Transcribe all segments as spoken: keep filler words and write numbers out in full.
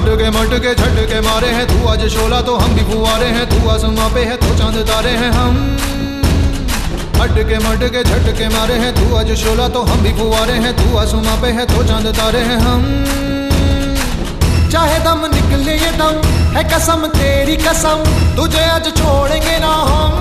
मटके मटके झटके मारे हैं, तू आज शोला तो हम भी फुवारे हैं, तू आसमां पे है तो चांद तारे हैं हम। मटके मटके झटके मारे हैं, तू आज शोला तो हम भी फुवारे हैं, तू आसमां पे है तो चांद तारे हैं हम। चाहे दम निकले ये दम है कसम तेरी कसम, तुझे आज छोड़ेंगे ना हम।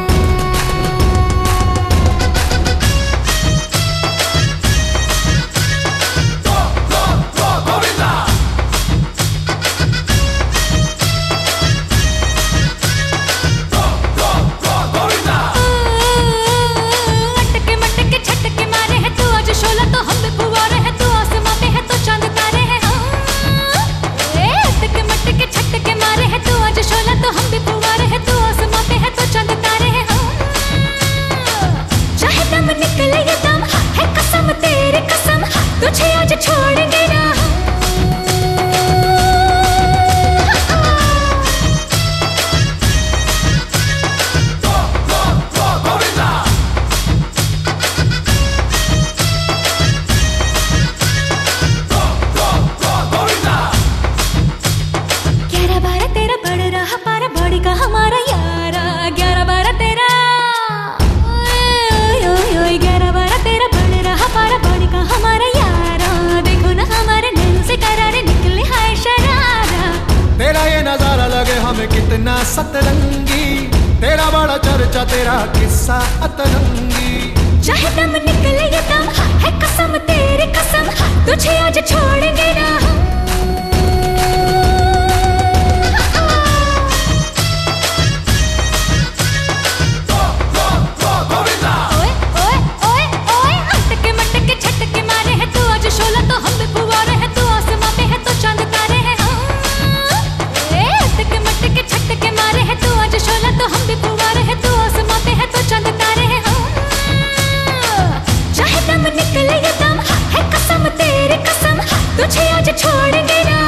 तुझे आज छोड़ेंगे ना ग्यारह बारह तेरा बढ़ रहा पारा बड़ी का हमारा यारा, ग्यारह बारह तेरा ग्यारह बारह तेरा बढ़ रहा पारा बड़ी का हमारा यारा, देखो ना हमारे नैनों से करारे निकले हाय शरारा। तेरा ये नजारा लगे हमें कितना सतरंगी, तेरा बड़ा चर्चा तेरा किस्सा अतरंगी। चाहे दम निकले ये दम है कसम तेरी कसम, तुझे आज छोड़ेंगे ना हम। तुझे आज छोड़ेंगे ना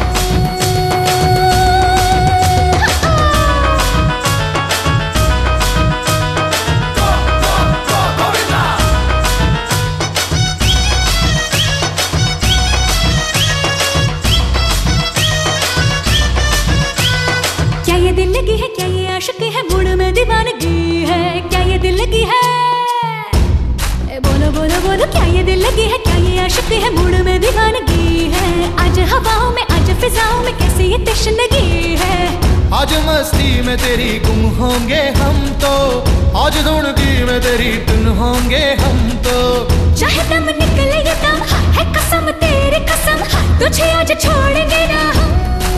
क्या ये दिल लगी है, क्या ये आशिकी है, मूड में दीवानगी है, क्या ये दिल लगी है, बोलो बोलो बोलो क्या ये दिल लगी है, क्या ये आशिकी है, मूड में दीवानगी है। आज हवाओं में आज फिजाओं में कैसी ये तशनगी है, आज मस्ती में तेरी गुम होंगे हम तो, आज धुनगी में तेरी धुन होंगे हम तो। चाहे दम निकले ये दम है कसम तेरी कसम, तुझे आज छोड़ेंगे ना हम।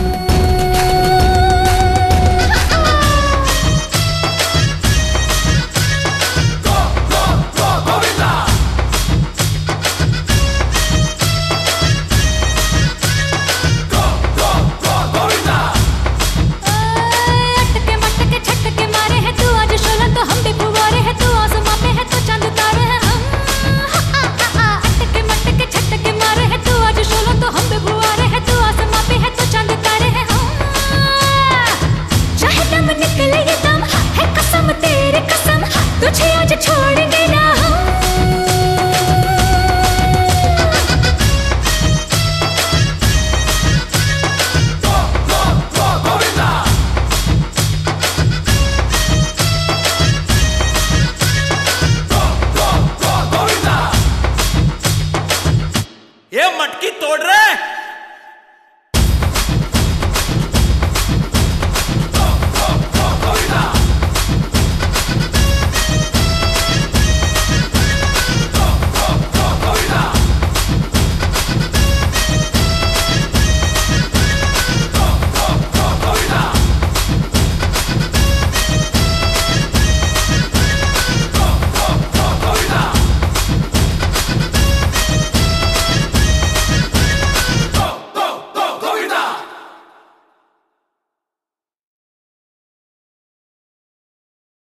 तुझे आज छोड़ेंगे ना हम। ये मटकी तोड़ रहे